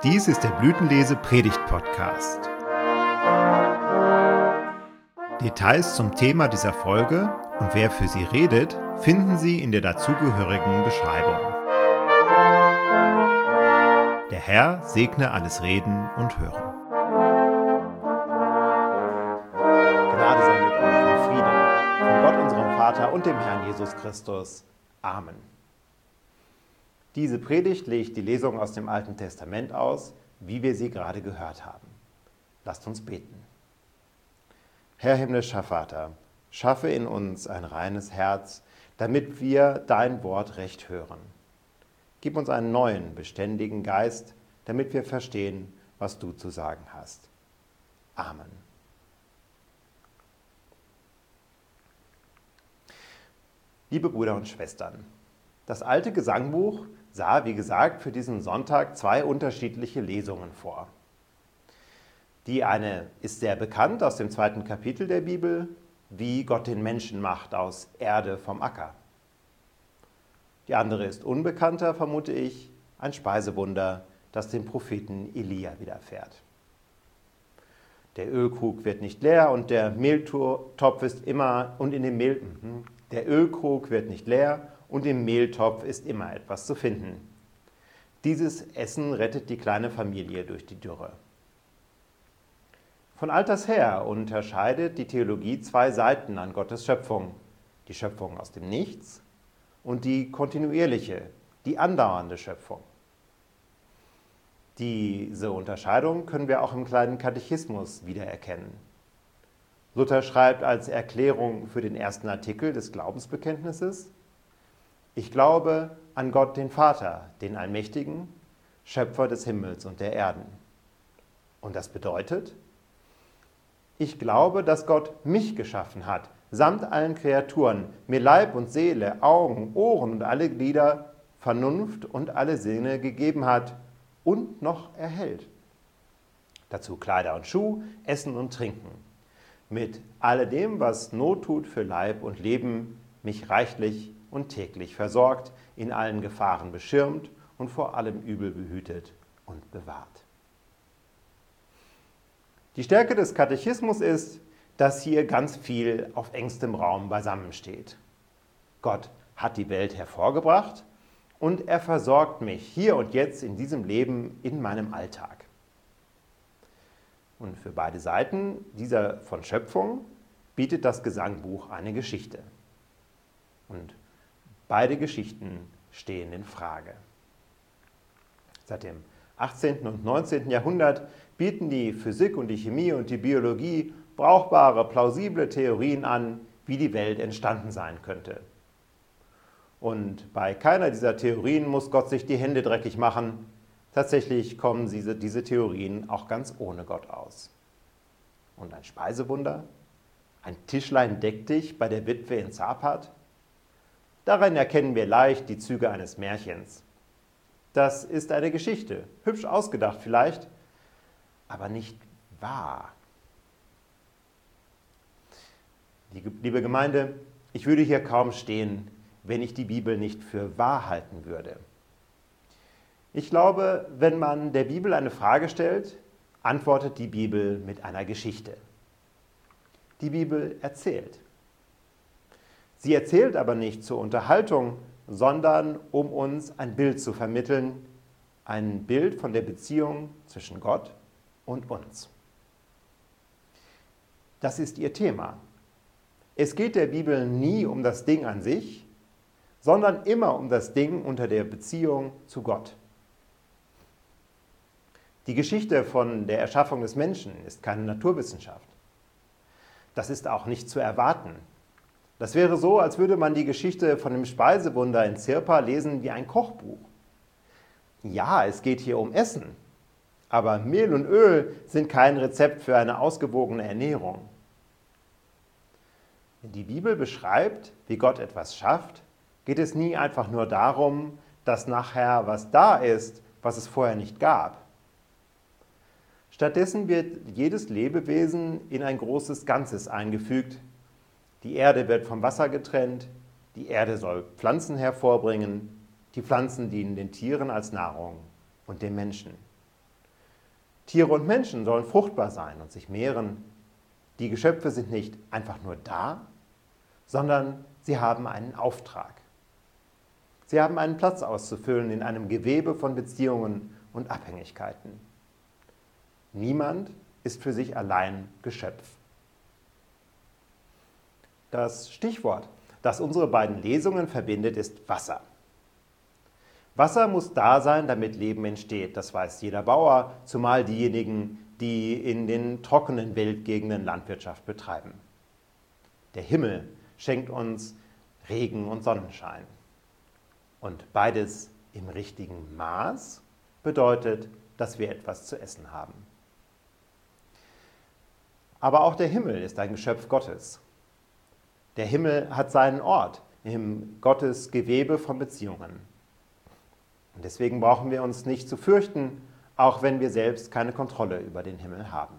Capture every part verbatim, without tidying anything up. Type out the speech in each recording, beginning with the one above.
Dies ist der Blütenlese-Predigt-Podcast. Details zum Thema dieser Folge und wer für sie redet, finden Sie in der dazugehörigen Beschreibung. Der Herr segne alles Reden und Hören. Gnade sei mit euch und Friede von Gott, unserem Vater und dem Herrn Jesus Christus. Amen. Diese Predigt legt die Lesung aus dem Alten Testament aus, wie wir sie gerade gehört haben. Lasst uns beten. Herr himmlischer Vater, schaffe in uns ein reines Herz, damit wir dein Wort recht hören. Gib uns einen neuen, beständigen Geist, damit wir verstehen, was du zu sagen hast. Amen. Liebe Brüder und Schwestern, das alte Gesangbuch sah, wie gesagt, für diesen Sonntag zwei unterschiedliche Lesungen vor. Die eine ist sehr bekannt aus dem zweiten Kapitel der Bibel, wie Gott den Menschen macht aus Erde vom Acker. Die andere ist unbekannter, vermute ich, ein Speisewunder, das dem Propheten Elia widerfährt. Der Ölkrug wird nicht leer und der Mehltopf ist immer und in dem Mehl der Ölkrug wird nicht leer und im Mehltopf ist immer etwas zu finden. Dieses Essen rettet die kleine Familie durch die Dürre. Von alters her unterscheidet die Theologie zwei Seiten an Gottes Schöpfung: die Schöpfung aus dem Nichts und die kontinuierliche, die andauernde Schöpfung. Diese Unterscheidung können wir auch im kleinen Katechismus wiedererkennen. Luther schreibt als Erklärung für den ersten Artikel des Glaubensbekenntnisses: Ich glaube an Gott, den Vater, den Allmächtigen, Schöpfer des Himmels und der Erden. Und das bedeutet, ich glaube, dass Gott mich geschaffen hat, samt allen Kreaturen, mir Leib und Seele, Augen, Ohren und alle Glieder, Vernunft und alle Sinne gegeben hat und noch erhält. Dazu Kleider und Schuh, Essen und Trinken. Mit alledem, was Not tut für Leib und Leben, mich reichlich und täglich versorgt, in allen Gefahren beschirmt und vor allem Übel behütet und bewahrt. Die Stärke des Katechismus ist, dass hier ganz viel auf engstem Raum beisammensteht. Gott hat die Welt hervorgebracht und er versorgt mich hier und jetzt in diesem Leben in meinem Alltag. Und für beide Seiten dieser von Schöpfung bietet das Gesangbuch eine Geschichte. Und beide Geschichten stehen in Frage. Seit dem achtzehnten und neunzehnten Jahrhundert bieten die Physik und die Chemie und die Biologie brauchbare, plausible Theorien an, wie die Welt entstanden sein könnte. Und bei keiner dieser Theorien muss Gott sich die Hände dreckig machen. Tatsächlich kommen diese, diese Theorien auch ganz ohne Gott aus. Und ein Speisewunder? Ein Tischlein deck dich bei der Witwe in Zapat? Darin erkennen wir leicht die Züge eines Märchens. Das ist eine Geschichte, hübsch ausgedacht vielleicht, aber nicht wahr. Liebe Gemeinde, ich würde hier kaum stehen, wenn ich die Bibel nicht für wahr halten würde. Ich glaube, wenn man der Bibel eine Frage stellt, antwortet die Bibel mit einer Geschichte. Die Bibel erzählt. Sie erzählt aber nicht zur Unterhaltung, sondern um uns ein Bild zu vermitteln, ein Bild von der Beziehung zwischen Gott und uns. Das ist ihr Thema. Es geht der Bibel nie um das Ding an sich, sondern immer um das Ding unter der Beziehung zu Gott. Die Geschichte von der Erschaffung des Menschen ist keine Naturwissenschaft. Das ist auch nicht zu erwarten. Das wäre so, als würde man die Geschichte von dem Speisewunder in Zirpa lesen wie ein Kochbuch. Ja, es geht hier um Essen, aber Mehl und Öl sind kein Rezept für eine ausgewogene Ernährung. Wenn die Bibel beschreibt, wie Gott etwas schafft, geht es nie einfach nur darum, dass nachher was da ist, was es vorher nicht gab. Stattdessen wird jedes Lebewesen in ein großes Ganzes eingefügt. Die Erde wird vom Wasser getrennt, die Erde soll Pflanzen hervorbringen, die Pflanzen dienen den Tieren als Nahrung und dem Menschen. Tiere und Menschen sollen fruchtbar sein und sich mehren. Die Geschöpfe sind nicht einfach nur da, sondern sie haben einen Auftrag. Sie haben einen Platz auszufüllen in einem Gewebe von Beziehungen und Abhängigkeiten. Niemand ist für sich allein Geschöpf. Das Stichwort, das unsere beiden Lesungen verbindet, ist Wasser. Wasser muss da sein, damit Leben entsteht. Das weiß jeder Bauer, zumal diejenigen, die in den trockenen Weltgegenden Landwirtschaft betreiben. Der Himmel schenkt uns Regen und Sonnenschein. Und beides im richtigen Maß bedeutet, dass wir etwas zu essen haben. Aber auch der Himmel ist ein Geschöpf Gottes. Der Himmel hat seinen Ort im Gottes Gewebe von Beziehungen. Und deswegen brauchen wir uns nicht zu fürchten, auch wenn wir selbst keine Kontrolle über den Himmel haben.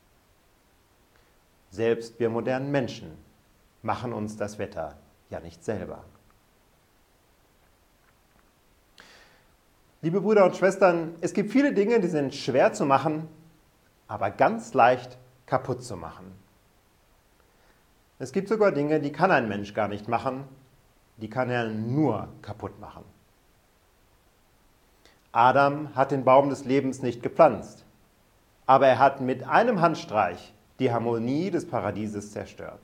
Selbst wir modernen Menschen machen uns das Wetter ja nicht selber. Liebe Brüder und Schwestern, es gibt viele Dinge, die sind schwer zu machen, aber ganz leicht kaputt zu machen. Es gibt sogar Dinge, die kann ein Mensch gar nicht machen, die kann er nur kaputt machen. Adam hat den Baum des Lebens nicht gepflanzt, aber er hat mit einem Handstreich die Harmonie des Paradieses zerstört.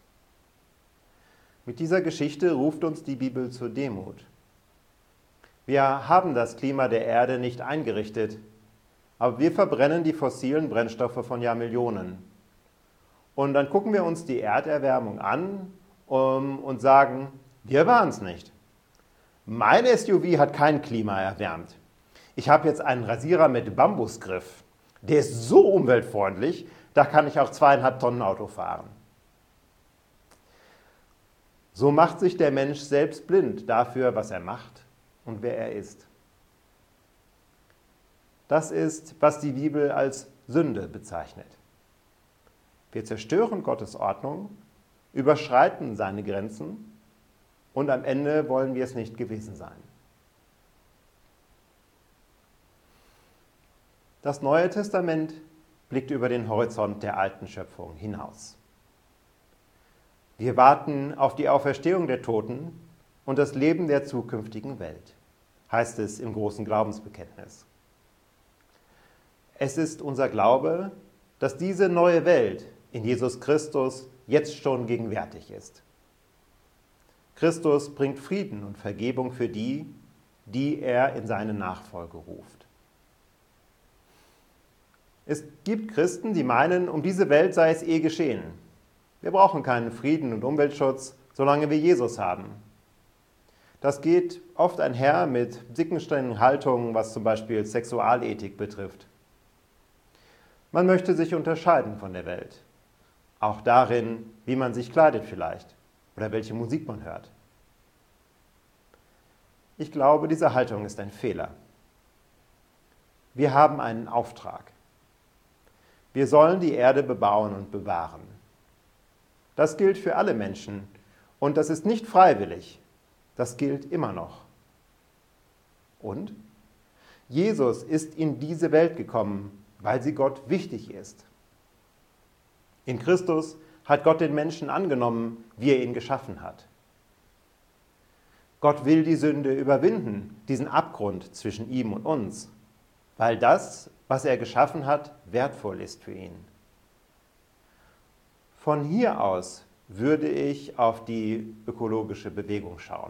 Mit dieser Geschichte ruft uns die Bibel zur Demut. Wir haben das Klima der Erde nicht eingerichtet, aber wir verbrennen die fossilen Brennstoffe von Jahrmillionen. Und dann gucken wir uns die Erderwärmung an um, und sagen, wir waren es nicht. Mein S U V hat kein Klima erwärmt. Ich habe jetzt einen Rasierer mit Bambusgriff. Der ist so umweltfreundlich, da kann ich auch zweieinhalb Tonnen Auto fahren. So macht sich der Mensch selbst blind dafür, was er macht und wer er ist. Das ist, was die Bibel als Sünde bezeichnet. Wir zerstören Gottes Ordnung, überschreiten seine Grenzen und am Ende wollen wir es nicht gewesen sein. Das Neue Testament blickt über den Horizont der alten Schöpfung hinaus. Wir warten auf die Auferstehung der Toten und das Leben der zukünftigen Welt, heißt es im großen Glaubensbekenntnis. Es ist unser Glaube, dass diese neue Welt in Jesus Christus jetzt schon gegenwärtig ist. Christus bringt Frieden und Vergebung für die, die er in seine Nachfolge ruft. Es gibt Christen, die meinen, um diese Welt sei es eh geschehen. Wir brauchen keinen Frieden und Umweltschutz, solange wir Jesus haben. Das geht oft einher mit dickenstrengen Haltungen, was zum Beispiel Sexualethik betrifft. Man möchte sich unterscheiden von der Welt. Auch darin, wie man sich kleidet vielleicht oder welche Musik man hört. Ich glaube, diese Haltung ist ein Fehler. Wir haben einen Auftrag. Wir sollen die Erde bebauen und bewahren. Das gilt für alle Menschen und das ist nicht freiwillig. Das gilt immer noch. Und Jesus ist in diese Welt gekommen, weil sie Gott wichtig ist. In Christus hat Gott den Menschen angenommen, wie er ihn geschaffen hat. Gott will die Sünde überwinden, diesen Abgrund zwischen ihm und uns, weil das, was er geschaffen hat, wertvoll ist für ihn. Von hier aus würde ich auf die ökologische Bewegung schauen.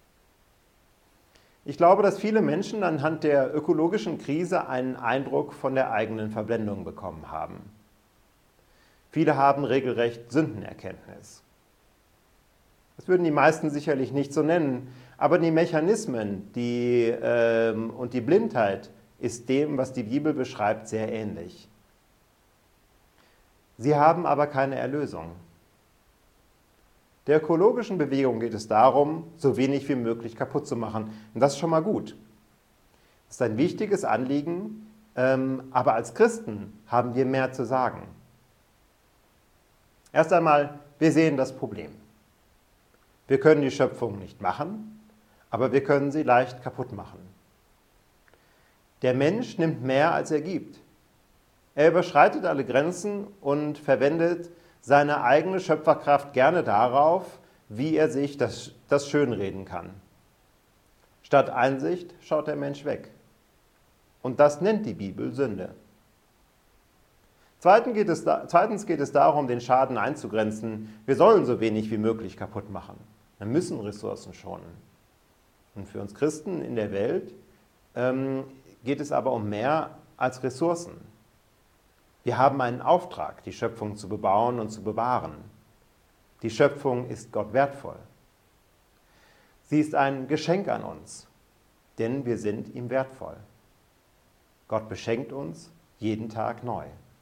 Ich glaube, dass viele Menschen anhand der ökologischen Krise einen Eindruck von der eigenen Verblendung bekommen haben. Viele haben regelrecht Sündenerkenntnis. Das würden die meisten sicherlich nicht so nennen, aber die Mechanismen die, ähm, und die Blindheit ist dem, was die Bibel beschreibt, sehr ähnlich. Sie haben aber keine Erlösung. Der ökologischen Bewegung geht es darum, so wenig wie möglich kaputt zu machen. Und das ist schon mal gut. Das ist ein wichtiges Anliegen, ähm, aber als Christen haben wir mehr zu sagen. Erst einmal, wir sehen das Problem. Wir können die Schöpfung nicht machen, aber wir können sie leicht kaputt machen. Der Mensch nimmt mehr, als er gibt. Er überschreitet alle Grenzen und verwendet seine eigene Schöpferkraft gerne darauf, wie er sich das, das schönreden kann. Statt Einsicht schaut der Mensch weg. Und das nennt die Bibel Sünde. Zweitens geht es, zweitens geht es darum, den Schaden einzugrenzen. Wir sollen so wenig wie möglich kaputt machen. Wir müssen Ressourcen schonen. Und für uns Christen in der Welt ähm, geht es aber um mehr als Ressourcen. Wir haben einen Auftrag, die Schöpfung zu bebauen und zu bewahren. Die Schöpfung ist Gott wertvoll. Sie ist ein Geschenk an uns, denn wir sind ihm wertvoll. Gott beschenkt uns jeden Tag neu.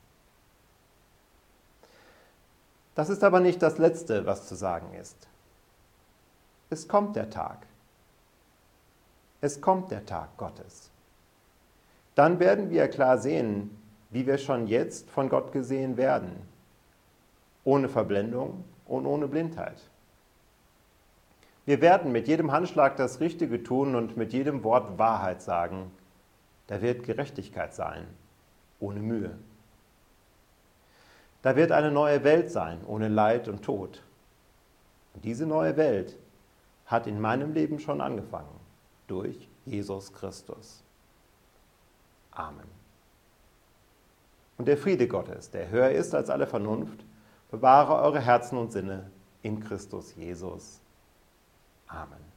Das ist aber nicht das Letzte, was zu sagen ist. Es kommt der Tag. Es kommt der Tag Gottes. Dann werden wir klar sehen, wie wir schon jetzt von Gott gesehen werden, ohne Verblendung und ohne Blindheit. Wir werden mit jedem Handschlag das Richtige tun und mit jedem Wort Wahrheit sagen. Da wird Gerechtigkeit sein, ohne Mühe. Da wird eine neue Welt sein, ohne Leid und Tod. Und diese neue Welt hat in meinem Leben schon angefangen, durch Jesus Christus. Amen. Und der Friede Gottes, der höher ist als alle Vernunft, bewahre eure Herzen und Sinne in Christus Jesus. Amen.